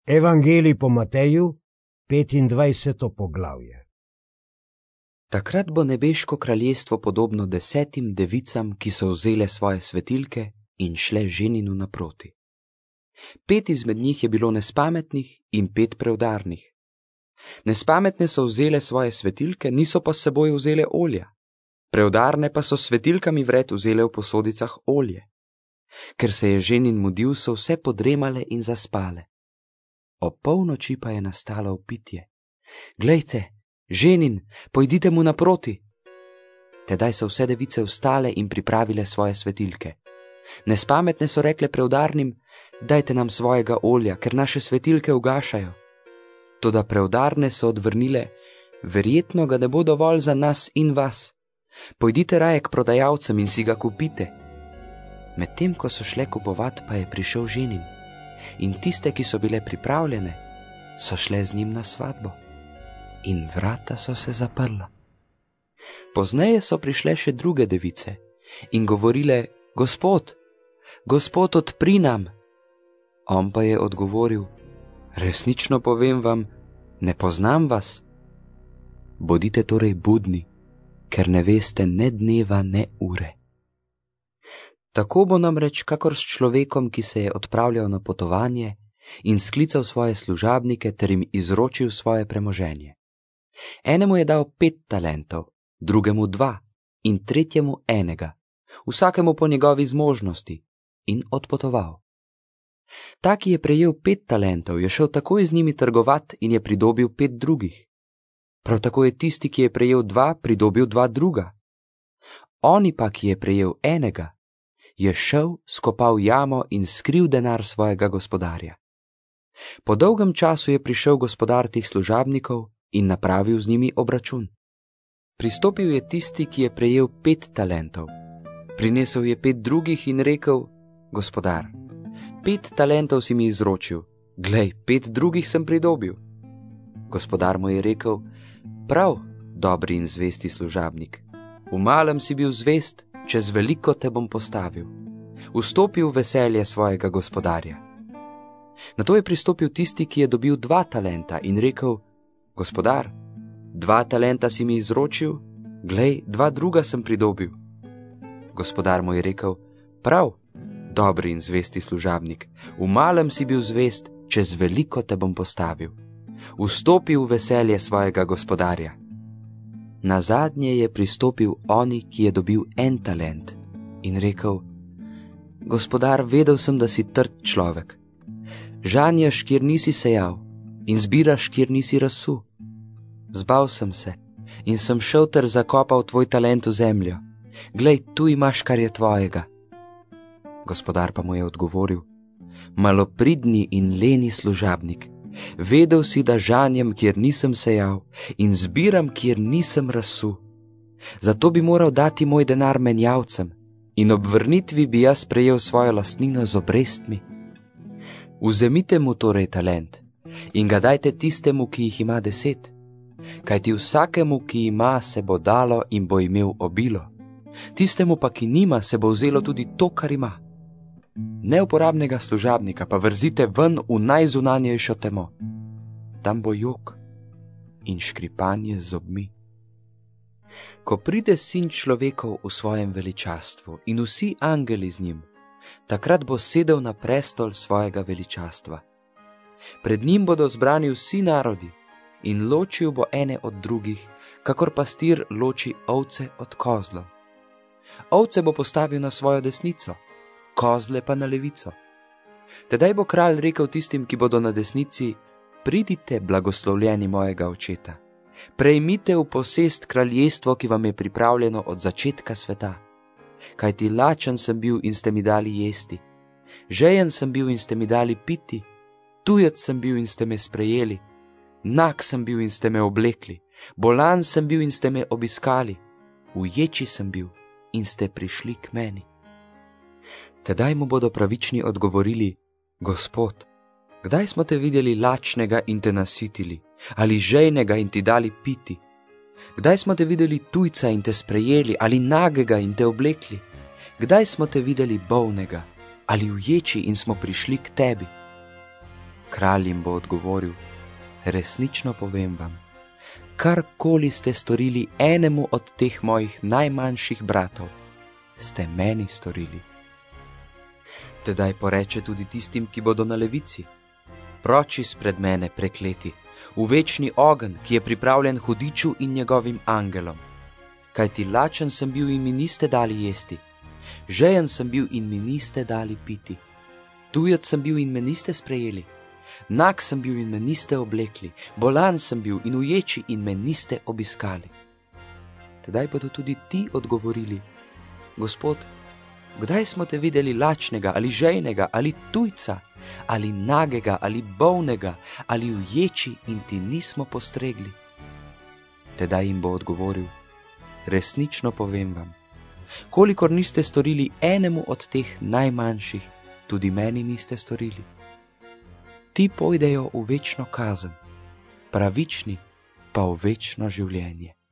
Evangelij po Mateju, 25. poglavje. Takrat bo nebeško kraljestvo podobno 10 devicam, ki so vzele svoje svetilke in šle ženinu naproti. 5 izmed njih je bilo nespametnih in 5 preudarnih. Nespametne so vzele svoje svetilke, niso pa s seboj vzele olja. Preudarne pa so s svetilkami vred vzele v posodicah olje. Ker se je ženin mudil, so vse podremale in zaspale. Ob polnoči pa je nastalo vpitje: "Glejte, ženin, pojdite mu naproti." Tedaj so vse device vstale in pripravile svoje svetilke. Nespametne so rekle preudarnim: "Dajte nam svojega olja, ker naše svetilke ugašajo." Toda preudarne so odvrnile: "Verjetno ga ne bo dovolj za nas in vas. Pojdite raje k prodajalcem in si ga kupite." Medtem ko so šle kupovat, pa je prišel ženin, in tiste, ki so bile pripravljene, so šle z njim na svatbo. In vrata so se zaprla. Pozneje so prišle še druge device in govorile: "Gospod, Gospod, odpri nam." On pa je odgovoril: "Resnično povem vam, ne poznam vas." Bodite torej budni, ker ne veste ne dneva ne ure. Tako bo namreč kakor s človekom, ki se je odpravljal na potovanje in sklical svoje služabnike ter jim izročil svoje premoženje. Enemu je dal 5 talentov, drugemu 2 in tretjemu 1, vsakemu po njegovi zmožnosti, in odpotoval. Ta, ki je prejel 5 talentov, je šel takoj z njimi trgovat in je pridobil 5 drugih. Prav tako je tisti, ki je prejel 2, pridobil 2 druga. Oni pa, ki je prejel 1, je šel, skopal jamo in skril denar svojega gospodarja. Po dolgem času je prišel gospodar teh služabnikov in napravil z njimi obračun. Pristopil je tisti, ki je prejel 5 talentov. Prinesel je 5 drugih in rekel: "Gospodar, 5 talentov si mi izročil, glej, 5 drugih sem pridobil." Gospodar mu je rekel: "Prav, dobri in zvesti služabnik, v malem si bil zvest, čez veliko te bom postavil. Vstopi v veselje svojega gospodarja." Nato je pristopil tisti, ki je dobil 2 talenta in rekel: "Gospodar, 2 talenta si mi izročil, glej, 2 druga sem pridobil." Gospodar mu je rekel: "Prav, dobri in zvesti služabnik, v malem si bil zvest, čez veliko te bom postavil. Vstopi v veselje svojega gospodarja." Nazadnje je pristopil oni, ki je dobil 1 talent, in rekel: "Gospodar, vedel sem, da si trd človek. Žanješ, kjer nisi sejal, in zbiraš, kjer nisi razsul. Zbal sem se in sem šel ter zakopal tvoj talent v zemljo. Glej, tu imaš, kar je tvojega." Gospodar pa mu je odgovoril: "Malopridni in leni služabnik, vedel si, da žanjem, kjer nisem sejal, in zbiram, kjer nisem razsul. Zato bi moral dati moj denar menjavcem in ob vrnitvi bi jaz prejel svojo lastnino z obrestmi. Vzemite mu torej talent in ga dajte tistemu, ki jih ima 10, kajti vsakemu, ki ima, se bo dalo in bo imel obilo. Tistemu pa, ki nima, se bo vzelo tudi to, kar ima. Neuporabnega služabnika pa vrzite ven v najzunanjejšo temo. Tam bo jok in škripanje z zobmi. Ko pride Sin človekov v svojem veličastvu in vsi angeli z njim, takrat bo sedel na prestol svojega veličastva. Pred njim bodo zbrani vsi narodi in ločil bo ene od drugih, kakor pastir loči ovce od kozlov. Ovce bo postavil na svojo desnico, kozle pa na levico. Tedaj bo kralj rekel tistim, ki bodo na desnici: "Pridite, blagoslovljeni mojega očeta, prejmite v posest kraljestvo, ki vam je pripravljeno od začetka sveta. Kajti lačen sem bil in ste mi dali jesti, žejen sem bil in ste mi dali piti, tujec sem bil in ste me sprejeli, nag sem bil in ste me oblekli, bolan sem bil in ste me obiskali, v ječi sem bil in ste prišli k meni." Tedaj mu bodo pravični odgovorili: "Gospod, kdaj smo te videli lačnega in te nasitili, ali žejnega in ti dali piti? Kdaj smo te videli tujca in te sprejeli, ali nagega in te oblekli? Kdaj smo te videli bolnega, ali v ječi in smo prišli k tebi?" Kralj jim bo odgovoril: resnično povem vam, karkoli ste storili enemu od teh mojih najmanjših bratov, ste meni storili. Tedaj poreče tudi tistim, ki bodo na levici: proč izpred mene, prekleti, v večni ogenj, ki je pripravljen hudiču in njegovim angelom. Kajti lačen sem bil in mi niste dali jesti, žejen sem bil in mi niste dali piti, tujec sem bil in me niste sprejeli, nag sem bil in me niste oblekli, bolan sem bil in uječi in me niste obiskali. Tedaj bodo tudi ti odgovorili: Gospod, kdaj smo te videli lačnega ali žejnega ali tujca ali nagega ali bolnega ali uječi in ti nismo postregli? Tedaj jim bo odgovoril: resnično povem vam, kolikor niste storili enemu od teh najmanjših, tudi meni niste storili. Ti pojdejo v večno kazen, pravični pa v večno življenje.